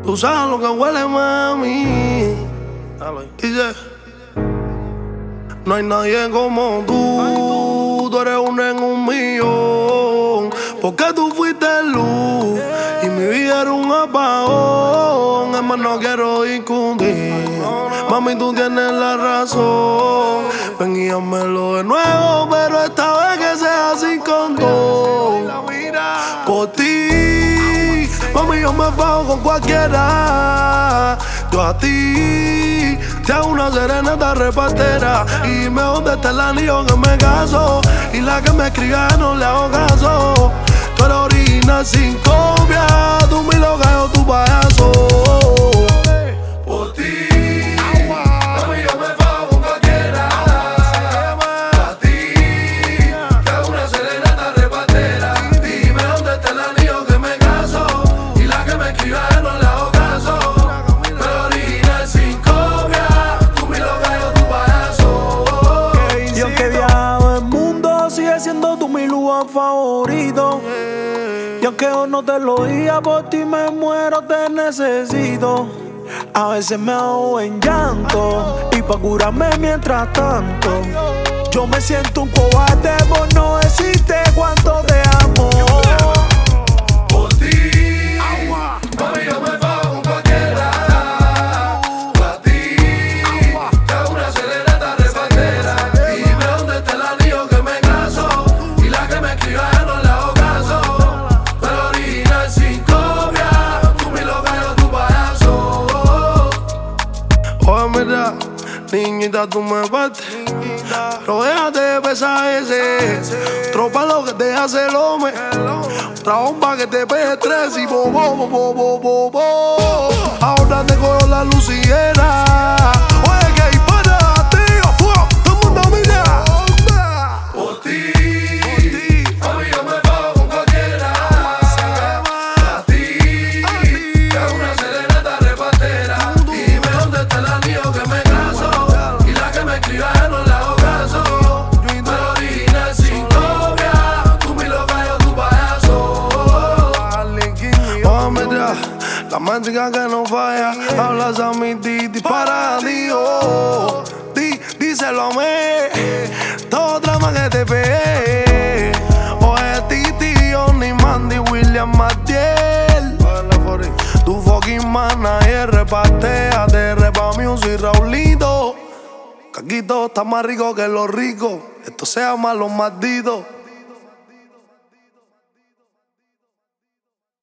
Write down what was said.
Tú sabes lo que huele, mami. Dice, no hay nadie como tú eres una en un millón. Porque tú fuiste luz y mi vida era un apagón. Es más, no quiero discutir. Mami, tú tienes la razón. Ven y házmelo de nuevo, pero esta vez que sea sin condón. Por ti, mami, yo me fajo con cualquiera. Yo a ti te hago una serenata repartera. Y dime dónde está el anillo que me caso. Y la que me escriba no le hago caso. Tú eres original sin copia. Tú mi loca, yo tu payaso. Por ti, mami, yo me fajo con cualquiera. A ti te hago una serenata repartera. Dime dónde está el anillo que me caso. Y la que me escriba no le hago caso. Pero original sin copia. Tú mi loca, yo tu payaso. Y aunque he viajado el mundo, sigue siendo tú mi lugar favorito. Y aunque yo no te lo diga, por ti me muero, te necesito. A veces me ahogo en llanto y pa' curarme mientras tanto yo me siento un cobarde por no decirte cuánto te amo. Por ti, mami, yo me fajo con cualquiera. Pa' ti, te hago una serenata repartera. Dime dónde está el anillo que me caso. Y la que me escriba no le hago caso. Pero original sin copia. Tú mi loca, yo tu payaso. Oye, mira, niñita, tú me partes. Pero déjate de pesar ese. Tropa lo que te hace el hombre. Otra bomba que te pegue tres y bo, bo, bo, bo, bo, bo, bo. Ahora te cojo la lucillera. Oye, que dispara, tío, fuego, todo el mundo mira. Por ti, mami, yo me fajo con cualquiera. A ti, te hago una serenata repartera. Dime dónde está el anillo que me caso. Y la que me escriba no le hago caso. Pero original sin copia. Tú mi loca, yo tu payaso. Oh, mira, la mágica que no falla. Hablas a mi dispara, Dios. Díselo a mí. Todo trama que te pegué. Oye, Titi, Johnny, Mandy, William, Matiel. Tu fucking manager repartea. Te repa music, Raulito. Que aquí todo está más rico que los ricos. Esto se llama Los Malditos.